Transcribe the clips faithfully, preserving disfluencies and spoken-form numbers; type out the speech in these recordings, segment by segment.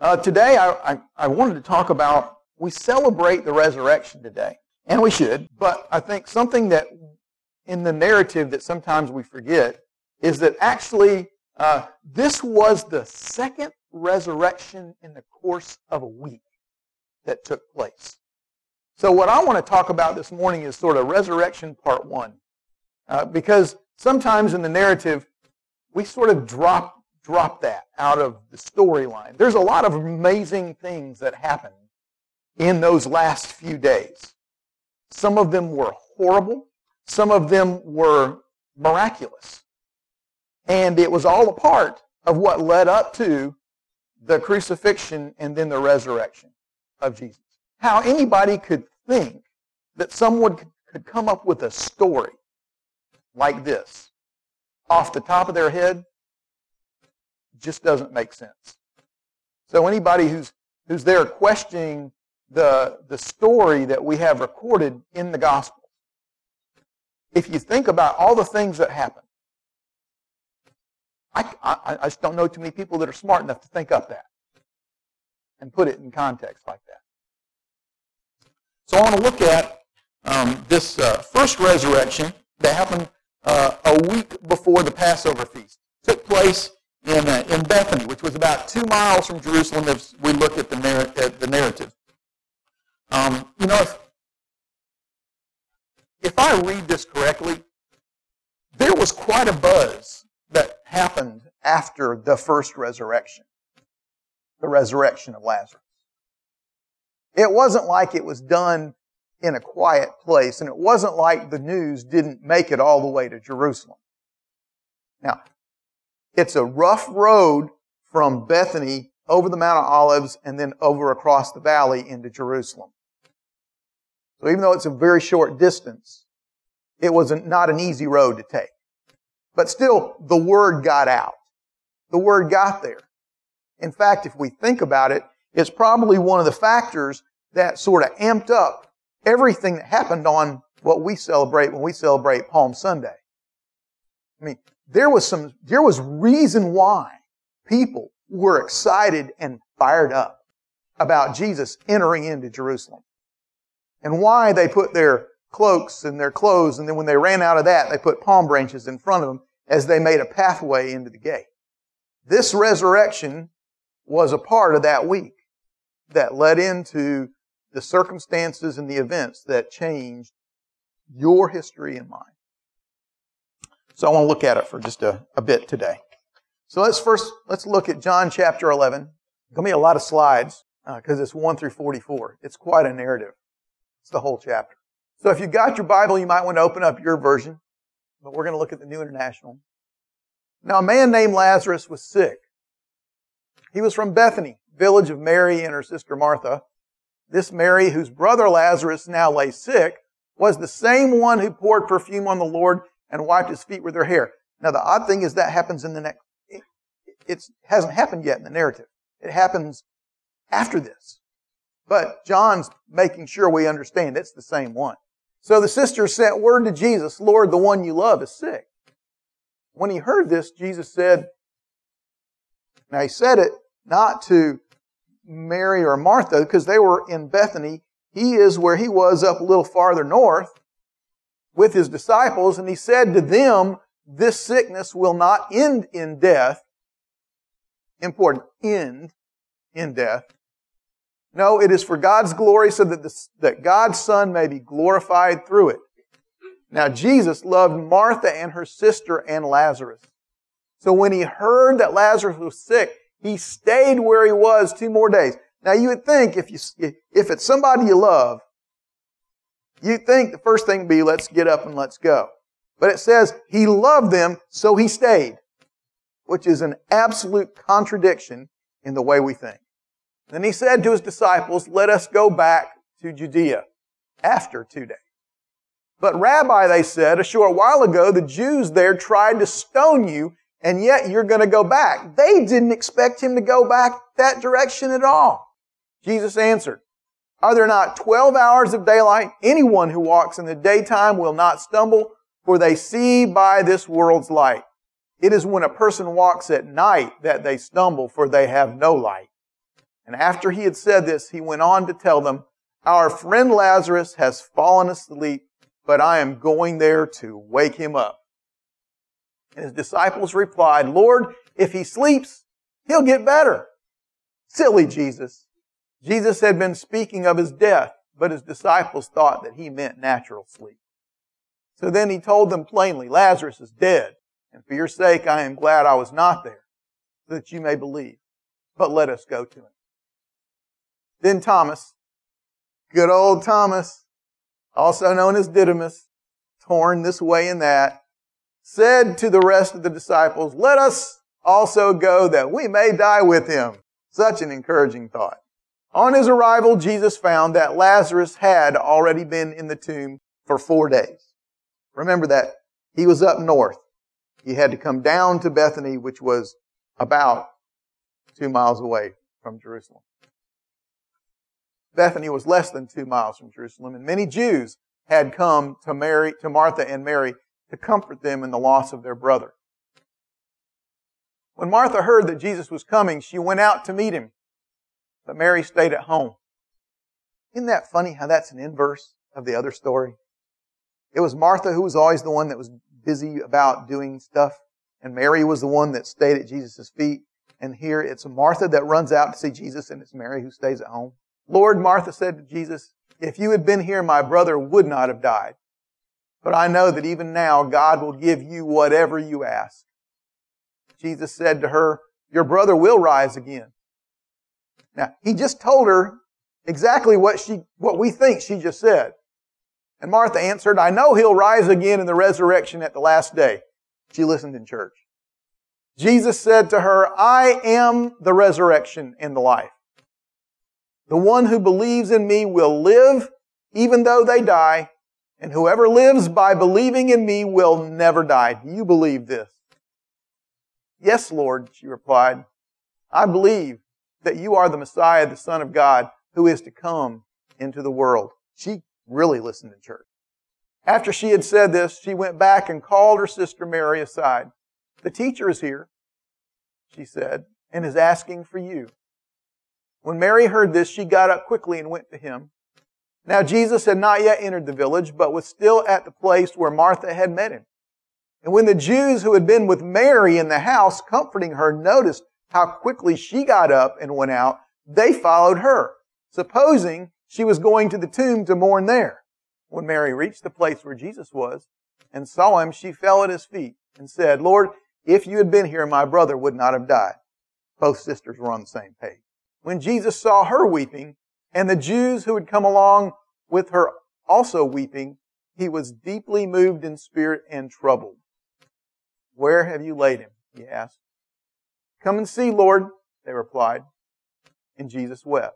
Uh, today, I, I, I wanted to talk about, we celebrate the resurrection today, and we should, but I think something that in the narrative that sometimes we forget is that actually uh, this was the second resurrection in the course of a week that took place. So what I want to talk about this morning is sort of resurrection part one, uh, because sometimes in the narrative, we sort of drop drop that out of the storyline. There's a lot of amazing things that happened in those last few days. Some of them were horrible. Some of them were miraculous. And it was all a part of what led up to the crucifixion and then the resurrection of Jesus. How anybody could think that someone could come up with a story like this off the top of their head just doesn't make sense. So anybody who's who's there questioning the, the story that we have recorded in the Gospels, if you think about all the things that happened, I, I, I just don't know too many people that are smart enough to think up that and put it in context like that. So I want to look at um, this uh, first resurrection that happened uh, a week before the Passover feast. It took place in uh, in Bethany, which was about two miles from Jerusalem if we look at the, narr- at the narrative. Um, you know, if, if I read this correctly, there was quite a buzz that happened after the first resurrection, the resurrection of Lazarus. It wasn't like it was done in a quiet place, and it wasn't like the news didn't make it all the way to Jerusalem. Now, it's a rough road from Bethany over the Mount of Olives and then over across the valley into Jerusalem. So even though it's a very short distance, it was not an easy road to take. But still, the word got out. The word got there. In fact, if we think about it, it's probably one of the factors that sort of amped up everything that happened on what we celebrate when we celebrate Palm Sunday. I mean, there was some, there was reason why people were excited and fired up about Jesus entering into Jerusalem. And why they put their cloaks and their clothes, and then when they ran out of that, they put palm branches in front of them as they made a pathway into the gate. This resurrection was a part of that week that led into the circumstances and the events that changed your history and mine. So I want to look at it for just a, a bit today. So let's first, let's look at John chapter eleven. There's going to be a lot of slides because uh, it's one through forty-four. It's quite a narrative. It's the whole chapter. So if you've got your Bible, you might want to open up your version. But we're going to look at the New International. Now, a man named Lazarus was sick. He was from Bethany, village of Mary and her sister Martha. This Mary, whose brother Lazarus now lay sick, was the same one who poured perfume on the Lord and wiped his feet with her hair. Now, the odd thing is that happens in the next, it it's, hasn't happened yet in the narrative. It happens after this. But John's making sure we understand it's the same one. So the sisters sent word to Jesus, Lord, the one you love is sick. When he heard this, Jesus said, now he said it not to Mary or Martha because they were in Bethany. He is where he was up a little farther north with his disciples, and he said to them, this sickness will not end in death. Important, end in death. No, it is for God's glory so that, the, that God's Son may be glorified through it. Now, Jesus loved Martha and her sister and Lazarus. So when he heard that Lazarus was sick, he stayed where he was two more days. Now, you would think if you if it's somebody you love, you'd think the first thing would be, let's get up and let's go. But it says he loved them, so he stayed, which is an absolute contradiction in the way we think. Then he said to his disciples, let us go back to Judea after two days. But Rabbi, they said, a short while ago, the Jews there tried to stone you, and yet you're going to go back. They didn't expect him to go back that direction at all. Jesus answered, are there not twelve hours of daylight? Anyone who walks in the daytime will not stumble, for they see by this world's light. It is when a person walks at night that they stumble, for they have no light. And after he had said this, he went on to tell them, "Our friend Lazarus has fallen asleep, but I am going there to wake him up." And his disciples replied, "Lord, if he sleeps, he'll get better." Silly Jesus. Jesus had been speaking of his death, but his disciples thought that he meant natural sleep. So then he told them plainly, "Lazarus is dead, and for your sake I am glad I was not there, so that you may believe. But let us go to him." Then Thomas, good old Thomas, also known as Didymus, torn this way and that, said to the rest of the disciples, "Let us also go that we may die with him." Such an encouraging thought. On his arrival, Jesus found that Lazarus had already been in the tomb for four days. Remember that he was up north. He had to come down to Bethany, which was about two miles away from Jerusalem. Bethany was less than two miles from Jerusalem, and many Jews had come to Mary, to Martha and Mary to comfort them in the loss of their brother. When Martha heard that Jesus was coming, she went out to meet him, but Mary stayed at home. Isn't that funny how that's an inverse of the other story? It was Martha who was always the one that was busy about doing stuff, and Mary was the one that stayed at Jesus' feet. And here it's Martha that runs out to see Jesus, and it's Mary who stays at home. "Lord," Martha said to Jesus, "if you had been here, my brother would not have died. But I know that even now God will give you whatever you ask." Jesus said to her, "Your brother will rise again." Now, he just told her exactly what she, what we think she just said. And Martha answered, "I know he'll rise again in the resurrection at the last day." She listened in church. Jesus said to her, "I am the resurrection and the life. The one who believes in me will live even though they die, and whoever lives by believing in me will never die." Do you believe this? "Yes, Lord," she replied. "I believe that you are the Messiah, the Son of God, who is to come into the world." She really listened in church. After she had said this, she went back and called her sister Mary aside. "The teacher is here," she said, "and is asking for you." When Mary heard this, she got up quickly and went to him. Now Jesus had not yet entered the village, but was still at the place where Martha had met him. And when the Jews who had been with Mary in the house comforting her noticed how quickly she got up and went out, they followed her, supposing she was going to the tomb to mourn there. When Mary reached the place where Jesus was and saw him, she fell at his feet and said, "Lord, if you had been here, my brother would not have died." Both sisters were on the same page. When Jesus saw her weeping, and the Jews who had come along with her also weeping, he was deeply moved in spirit and troubled. "Where have you laid him?" he asked. "Come and see, Lord," they replied. And Jesus wept.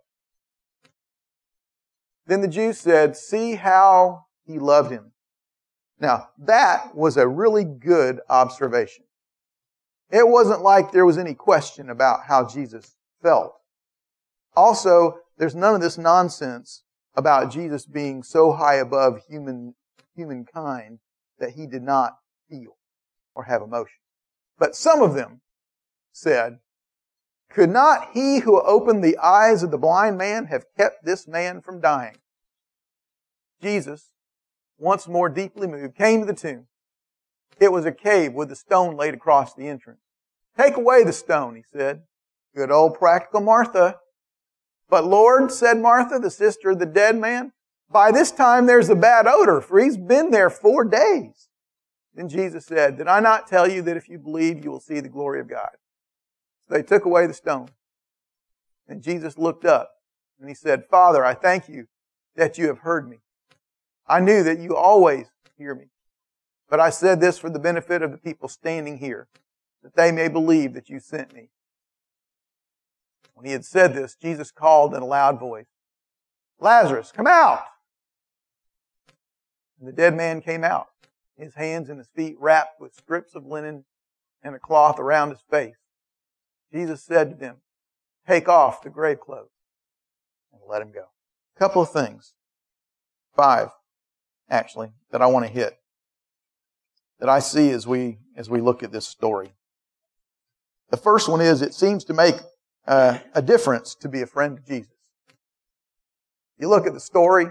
Then the Jews said, "See how he loved him." Now, that was a really good observation. It wasn't like there was any question about how Jesus felt. Also, there's none of this nonsense about Jesus being so high above human humankind that he did not feel or have emotion. But some of them said, "Could not he who opened the eyes of the blind man have kept this man from dying?" Jesus, once more deeply moved, came to the tomb. It was a cave with a stone laid across the entrance. "Take away the stone," he said. Good old practical Martha. "But Lord," said Martha, the sister of the dead man, "by this time there's a bad odor, for he's been there four days." Then Jesus said, "Did I not tell you that if you believe, you will see the glory of God?" So they took away the stone. And Jesus looked up and he said, "Father, I thank you that you have heard me. I knew that you always hear me. But I said this for the benefit of the people standing here, that they may believe that you sent me." When he had said this, Jesus called in a loud voice, "Lazarus, come out!" And the dead man came out, his hands and his feet wrapped with strips of linen and a cloth around his face. Jesus said to them, "Take off the grave clothes," and let him go. A couple of things, five actually, that I want to hit, that I see as we as we look at this story. The first one is, it seems to make uh, a difference to be a friend of Jesus. You look at the story.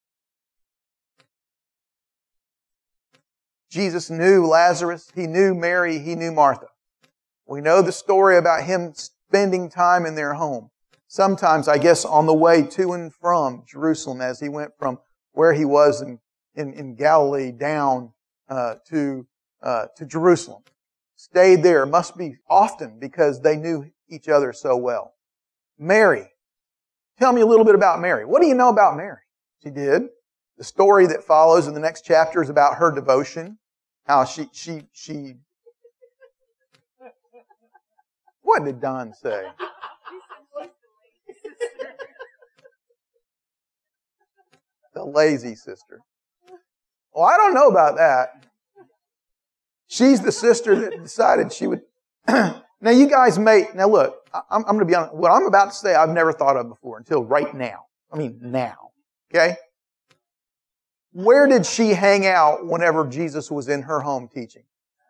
Jesus knew Lazarus. He knew Mary. He knew Martha. We know the story about him spending time in their home. Sometimes, I guess, on the way to and from Jerusalem as he went from where he was in, in, in Galilee down uh, to, uh, to Jerusalem. Stayed there. Must be often because they knew each other so well. Mary. Tell me a little bit about Mary. What do you know about Mary? She did. The story that follows in the next chapter is about her devotion. How she, she, she... What did Don say? The lazy sister. Well, I don't know about that. She's the sister that decided she would... Now, you guys may... Now, look, I'm, I'm going to be honest. What I'm about to say, I've never thought of before until right now. I mean, now. Okay? Where did she hang out whenever Jesus was in her home teaching?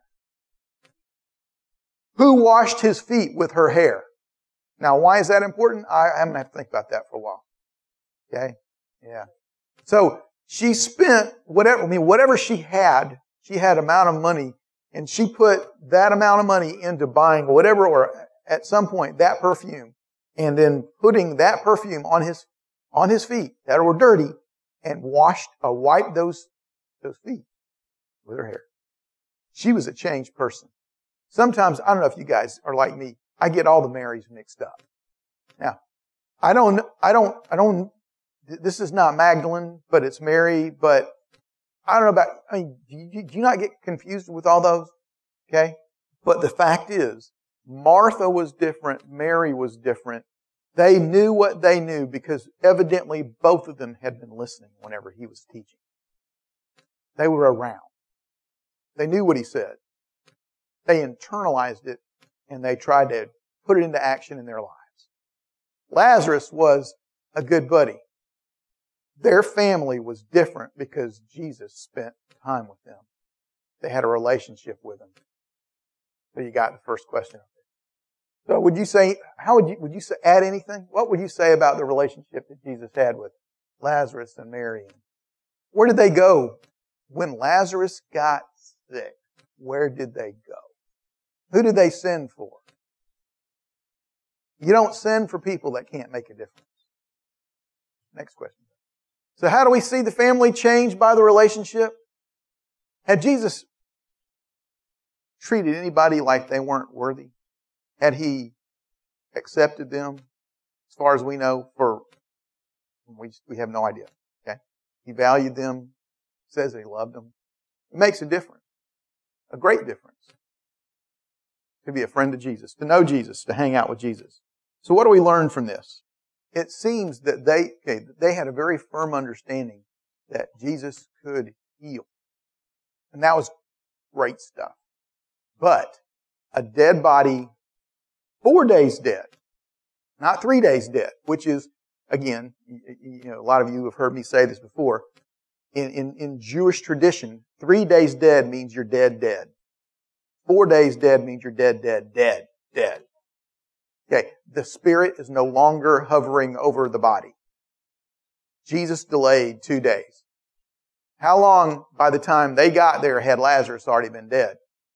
Who washed his feet with her hair? Now, why is that important? I, I'm going to have to think about that for a while. Okay? Yeah. So, she spent whatever, I mean, whatever she had, she had amount of money, and she put that amount of money into buying whatever, or at some point, that perfume, and then putting that perfume on his, on his feet that were dirty, and washed, uh, wiped those, those feet with her hair. She was a changed person. Sometimes, I don't know if you guys are like me, I get all the Marys mixed up. Now, I don't, I don't, I don't, this is not Magdalene, but it's Mary, but I don't know about, I mean, do you, do you not get confused with all those? Okay? But the fact is, Martha was different, Mary was different. They knew what they knew because evidently both of them had been listening whenever he was teaching. They were around. They knew what he said. They internalized it and they tried to put it into action in their lives. Lazarus was a good buddy. Their family was different because Jesus spent time with them. They had a relationship with him. So you got the first question. So would you say, how would you, would you say, add anything? What would you say about the relationship that Jesus had with Lazarus and Mary? Where did they go when Lazarus got sick? Where did they go? Who did they send for? You don't send for people that can't make a difference. Next question. So how do we see the family changed by the relationship? Had Jesus treated anybody like they weren't worthy? Had He accepted them, as far as we know, for, we, we have no idea. Okay? He valued them, says that He loved them. It makes a difference. A great difference. To be a friend of Jesus, to know Jesus, to hang out with Jesus. So what do we learn from this? It seems that they, okay, they had a very firm understanding that Jesus could heal. And that was great stuff. But a dead body, four days dead, not three days dead, which is, again, you know, a lot of you have heard me say this before. In, in, in Jewish tradition, three days dead means you're dead, dead. Four days dead means you're dead, dead, dead, dead. Okay, the spirit is no longer hovering over the body. Jesus delayed two days. How long by the time they got there had Lazarus already been dead?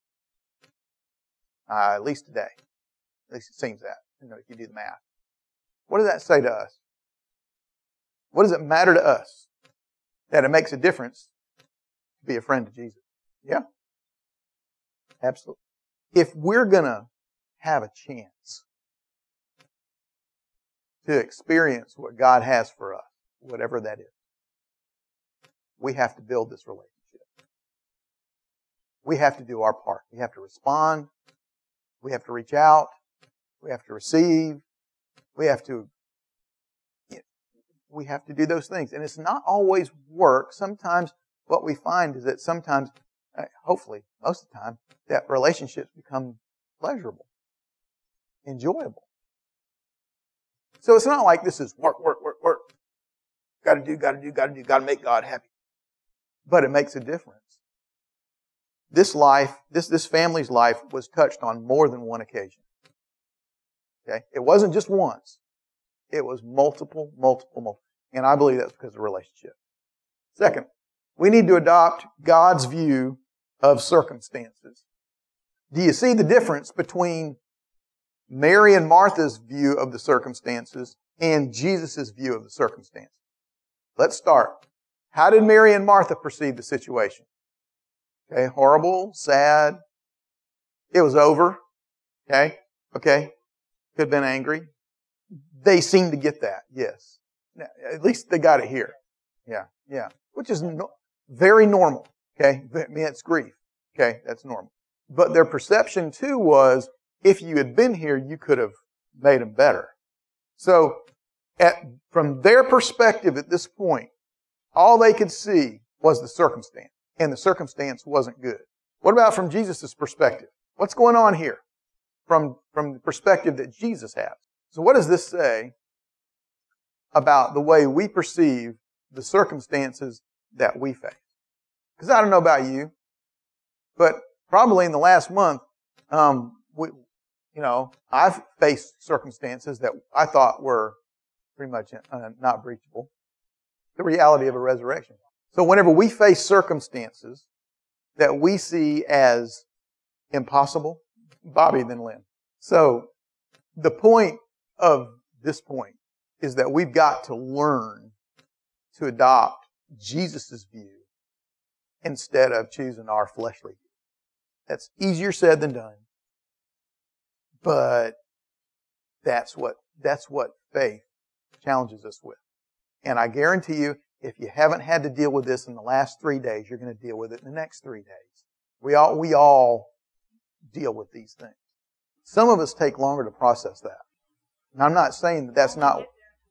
Uh, at least a day. At least it seems that, you know, if you do the math. What does that say to us? What does it matter to us that it makes a difference to be a friend of Jesus? Yeah? Absolutely. If we're going to have a chance to experience what God has for us, whatever that is, we have to build this relationship. We have to do our part. We have to respond. We have to reach out. We have to receive. We have to, we have to do those things. And it's not always work. Sometimes what we find is that sometimes, hopefully, most of the time, that relationships become pleasurable, enjoyable. So it's not like this is work, work, work, work. Got to do, got to do, got to do, got to make God happy. But it makes a difference. This life, this, this family's life was touched on more than one occasion. Okay? It wasn't just once. It was multiple, multiple, multiple. And I believe that's because of relationship. Second, we need to adopt God's view of circumstances. Do you see the difference between Mary and Martha's view of the circumstances and Jesus' view of the circumstances? Let's start. How did Mary and Martha perceive the situation? Okay, horrible, sad. It was over. Okay, okay. Could have been angry. They seem to get that, yes. At least they got it here. Yeah, yeah. Which is no, very normal. Okay, I mean, it's grief. Okay, that's normal. But their perception too was, if you had been here, you could have made them better. So, at, from their perspective at this point, all they could see was the circumstance. And the circumstance wasn't good. What about from Jesus' perspective? What's going on here? From, from the perspective that Jesus has. So what does this say about the way we perceive the circumstances that we face? Because I don't know about you, but probably in the last month, um, we, you know, I've faced circumstances that I thought were pretty much uh, not breachable. The reality of a resurrection. So whenever we face circumstances that we see as impossible, Bobby then Lynn. So the point of this point is that we've got to learn to adopt Jesus' view instead of choosing our fleshly view. That's easier said than done. But that's what, that's what faith challenges us with. And I guarantee you, if you haven't had to deal with this in the last three days, you're going to deal with it in the next three days. We all, we all deal with these things. Some of us take longer to process that. And I'm not saying that that's not,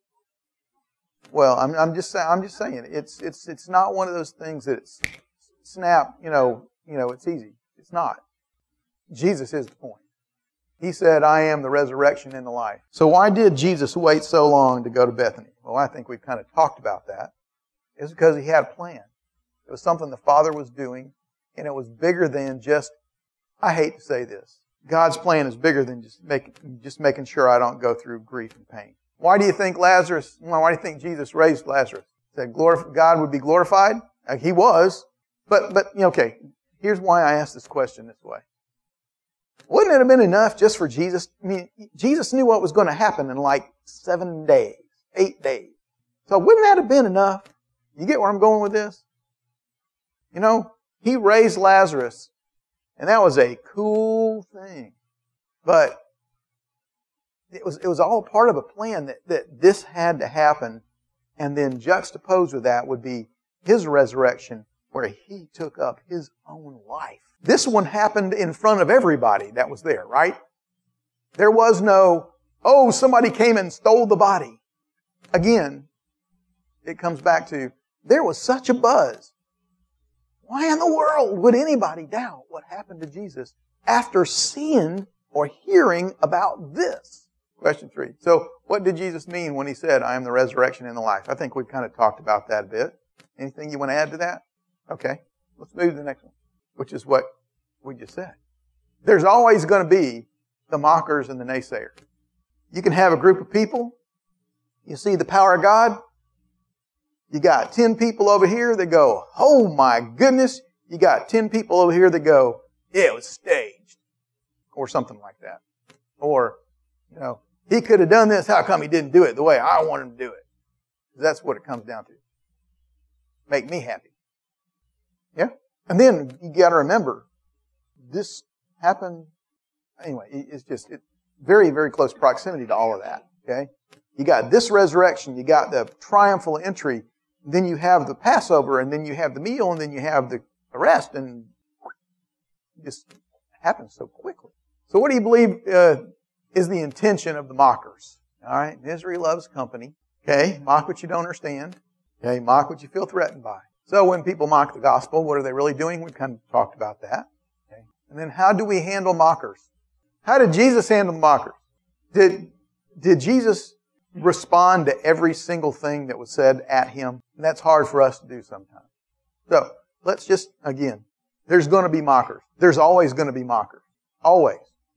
well, I'm, I'm just saying, I'm just saying, it's, it's, it's not one of those things that it's snap, you know, you know, it's easy. It's not. Jesus is the point. He said, I am the resurrection and the life. So why did Jesus wait so long to go to Bethany? Well, I think we've kind of talked about that. It's because He had a plan. It was something the Father was doing, and it was bigger than just, I hate to say this, God's plan is bigger than just making, just making sure I don't go through grief and pain. Why do you think Lazarus, why do you think Jesus raised Lazarus? He said God would be glorified? He was. But, but, okay, here's why I asked this question this way. Wouldn't it have been enough just for Jesus? I mean, Jesus knew what was going to happen in like seven days, eight days. So wouldn't that have been enough? You get where I'm going with this? You know, He raised Lazarus, and that was a cool thing. But it was, it was all part of a plan that, that this had to happen, and then juxtaposed with that would be His resurrection, where He took up His own life. This one happened in front of everybody that was there, right? There was no, oh, somebody came and stole the body. Again, it comes back to, there was such a buzz. Why in the world would anybody doubt what happened to Jesus after seeing or hearing about this? Question three. So, what did Jesus mean when He said, I am the resurrection and the life? I think we've kind of talked about that a bit. Anything you want to add to that? Okay. Let's move to the next one, which is what we just said. There's always going to be the mockers and the naysayers. You can have a group of people. You see the power of God. You got ten people over here that go, oh my goodness. You got ten people over here that go, yeah, it was staged. Or something like that. Or, you know, he could have done this. How come he didn't do it the way I want him to do it? That's what it comes down to. Make me happy. Yeah? And then you got to remember, this happened, anyway, it's just it, very, very close proximity to all of that. Okay? You got this resurrection, you got the triumphal entry, then you have the Passover, and then you have the meal, and then you have the rest, and it just happens so quickly. So what do you believe uh, is the intention of the mockers? All right? Misery loves company. Okay? Mock what you don't understand. Okay? Mock what you feel threatened by. So when people mock the gospel, what are they really doing? We've kind of talked about that. Okay. And then how do we handle mockers? How did Jesus handle the mockers? Did, did Jesus respond to every single thing that was said at Him? And that's hard for us to do sometimes. So let's just, again, there's going to be mockers. There's always going to be mockers. Always.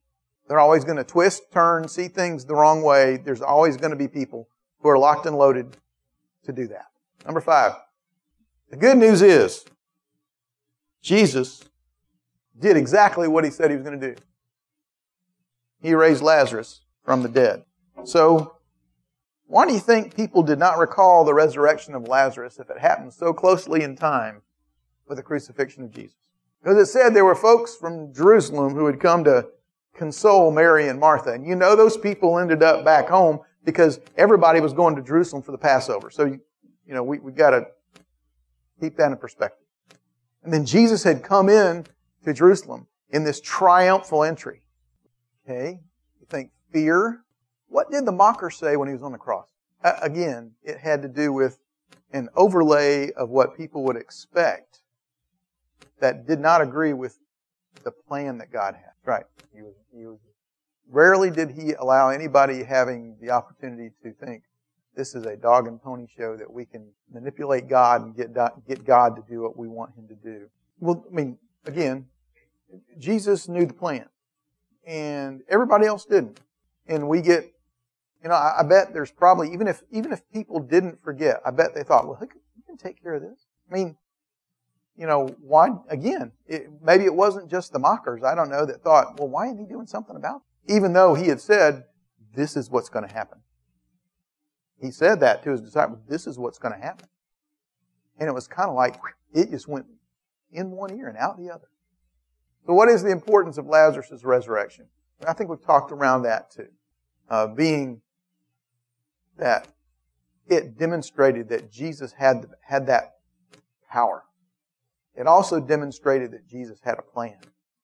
They're always going to twist, turn, see things the wrong way. There's always going to be people who are locked and loaded to do that. Number five. The good news is Jesus did exactly what He said He was going to do. He raised Lazarus from the dead. So, why do you think people did not recall the resurrection of Lazarus if it happened so closely in time with the crucifixion of Jesus? Because it said there were folks from Jerusalem who had come to console Mary and Martha. And you know those people ended up back home because everybody was going to Jerusalem for the Passover. So, you, you know, we, we got to keep that in perspective. And then Jesus had come in to Jerusalem in this triumphal entry. Okay? You think fear? What did the mocker say when He was on the cross? Uh, again, it had to do with an overlay of what people would expect that did not agree with the plan that God had. Right. He was, he was, rarely did He allow anybody having the opportunity to think, this is a dog and pony show that we can manipulate God and get, get God to do what we want Him to do. Well, I mean, again, Jesus knew the plan. And everybody else didn't. And we get, you know, I, I bet there's probably, even if even if people didn't forget, I bet they thought, well, he can, he can take care of this. I mean, you know, why, again, it, maybe it wasn't just the mockers, I don't know, that thought, well, why isn't He doing something about it? Even though He had said, this is what's going to happen. He said that to His disciples, this is what's going to happen. And it was kind of like, it just went in one ear and out the other. So what is the importance of Lazarus' resurrection? I think we've talked around that too. Uh, being that it demonstrated that Jesus had, had that power. It also demonstrated that Jesus had a plan.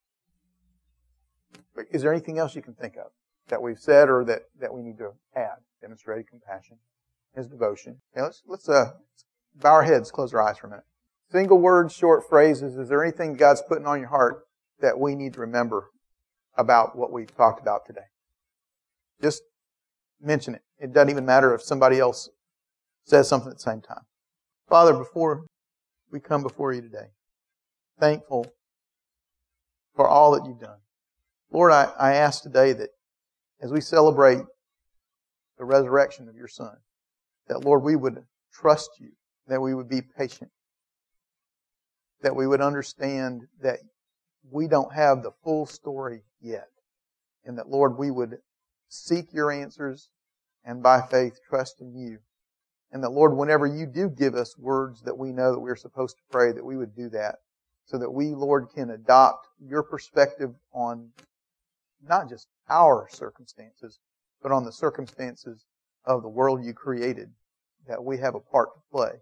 But is there anything else you can think of that we've said or that, that we need to add? Demonstrated compassion, His devotion. Okay, let's let's uh, bow our heads, close our eyes for a minute. Single words, short phrases. Is there anything God's putting on your heart that we need to remember about what we've talked about today? Just mention it. It doesn't even matter if somebody else says something at the same time. Father, before we come before You today, thankful for all that You've done. Lord, I, I ask today that as we celebrate the resurrection of Your Son, that, Lord, we would trust You, that we would be patient, that we would understand that we don't have the full story yet, and that, Lord, we would seek Your answers and by faith trust in You. And that, Lord, whenever You do give us words that we know that we're supposed to pray, that we would do that so that we, Lord, can adopt Your perspective on not just our circumstances, but on the circumstances of the world You created, that we have a part to play.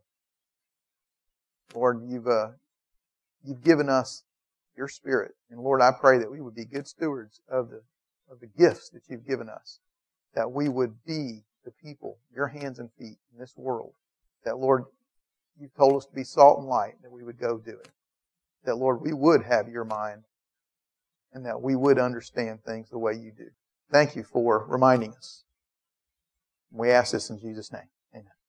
Lord, You've, uh, you've given us Your Spirit. And Lord, I pray that we would be good stewards of the, of the gifts that You've given us, that we would be the people, Your hands and feet in this world, that, Lord, You've told us to be salt and light, that we would go do it. That, Lord, we would have Your mind, and that we would understand things the way You do. Thank You for reminding us. We ask this in Jesus' name. Amen.